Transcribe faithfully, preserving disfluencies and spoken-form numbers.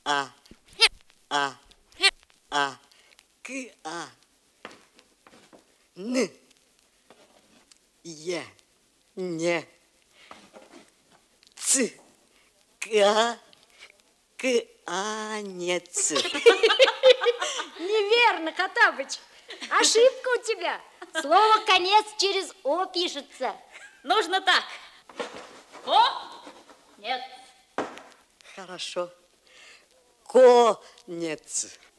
А, А, А, К, А, Н, Е, Не, Ц, К, К, А, не, Ц. Неверно, Хоттабыч. Ошибка у тебя. Слово «конец» через «о» пишется. Нужно так. О, нет. Хорошо. Конец.